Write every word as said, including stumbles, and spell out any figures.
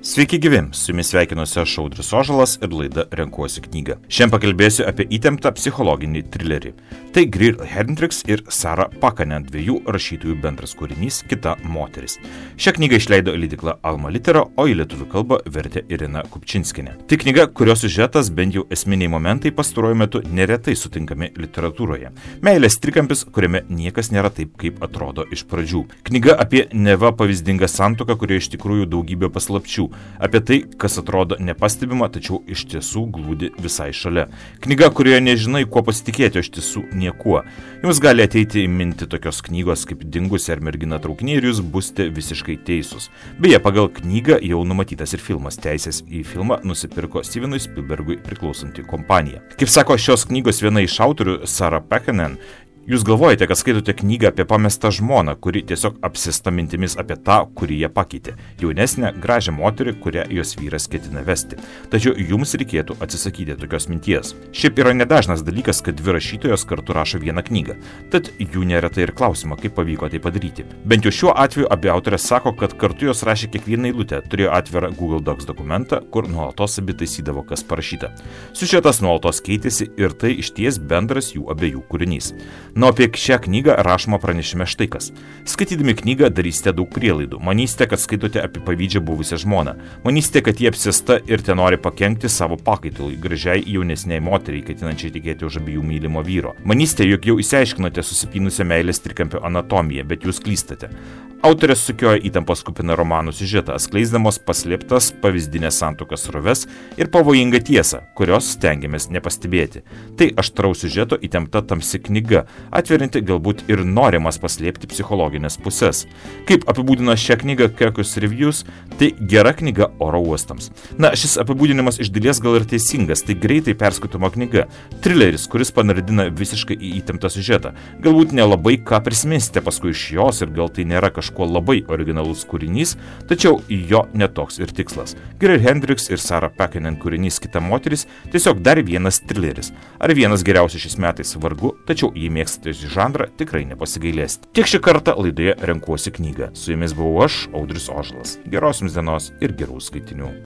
Sveiki gyvi, su jumis sveikinuosi aš Audrius Ožalas ir laida Renkuosi knygą. Šiandien pakalbėsiu apie įtemptą psichologinį trilerį. Tai Greer Hendricks ir Sarah Pakanen, dviejų rašytojų bendras kūrinys Kita moteris. Šią knygą išleido leidykla Alma Litera, o į lietuvių kalbą vertė Irina Kupčinskienė. Tai knyga, kurios siužetas, bent jau esminiai momentai pastaruoju metu neretai sutinkami literatūroje. Meilės trikampis, kuriame niekas nėra taip, kaip atrodo iš pradžių. Knyga apie neva pavyzdingą santuoką, kurioje iš tikrųjų daugybė paslapčių. Apie tai, kas atrodo nepastebima, tačiau iš tiesų glūdi visai šalia. Knyga, kurioje nežinai, kuo pasitikėti, o iš tiesų niekuo. Jums gali ateiti į mintį tokios knygos kaip Dingusi ar mergina traukinyje ir jūs busite visiškai teisūs. Beje, pagal knygą jau numatytas ir filmas. Teisės į filmą nusipirko Stevenui Spielbergui priklausanti kompanija. Kaip sako šios knygos viena iš autorių, Sarah Pakanen, jūs galvojate, kad skaitote knygą apie pamestą žmoną, kuri tiesiog apsėsta mintimis apie tą, kurį jie pakeitė. Jaunesnę, gražią moterį, kurią jos vyras ketina vesti. Tačiau jums reikėtų atsisakyti tokios minties. Šiaip yra nedažnas dalykas, kad dvi rašytojos kartu rašo vieną knygą. Tad jų neretai ir klausima, kaip pavyko tai padaryti. Bent jau šiuo atveju abi autorės sako, kad kartu jos rašė kiekvieną eilutę, turėjo atvirą Google Docs dokumentą, kur nuolatos abi taisydavo, kas parašyta. Siužetas nuolatos keitėsi ir tai išties bendras jų abiejų kūrinys. Na, apie šią knygą rašoma pranešime štai kas. Skaitydami knygą darysite daug prielaidų. Manysite, kad skaitote apie pavydžią buvusią žmoną. Manysite, kad jie apsėsta ir te nori pakenkti savo pakaitalui, gražiai jaunesniai moteriai, ketinančiai tikėti už abiejų mylimo vyro. Manysite, jog jau išsiaiškinote susipynusią meilės trikampio anatomiją, bet jūs klystate. Autorės sukioja įtampos kupiną romanų siužetą, atskleisdamos paslėptas pavyzdinės santuokas sroves ir pavojingą tiesą, kurios stengiamės nepastebėti. Tai aštraus siužeto įtempta tamsi knyga, atverinti galbūt ir norimas paslėpti psichologinės pusės. Kaip apibūdino šią knygą Kirkus Reviews, tai gera knyga oro uostams. Na, šis apibūdinimas iš dalies gal ir teisingas, tai greitai perskaitoma knyga. Trileris, kuris panardina visiškai į įtemptą siužetą. Galbūt nelabai ką prisiminsite paskui iš jos ir gal tai nėra kažkuo labai originalus kūrinys, tačiau jo netoks ir tikslas. Greer Hendricks ir Sarah Pakanen kūrinys Kita moteris tiesiog dar vienas trileris. Ar vienas geriausių šiais metais vargu, tačiau jį mėgstate šį žanrą, tikrai nepasigailėsite. Tiek šį kartą laidoje Renkuosi knygą. Su jumis buvau aš, Audrius Ožalas. Geros jums dienos ir gerų skaitinių.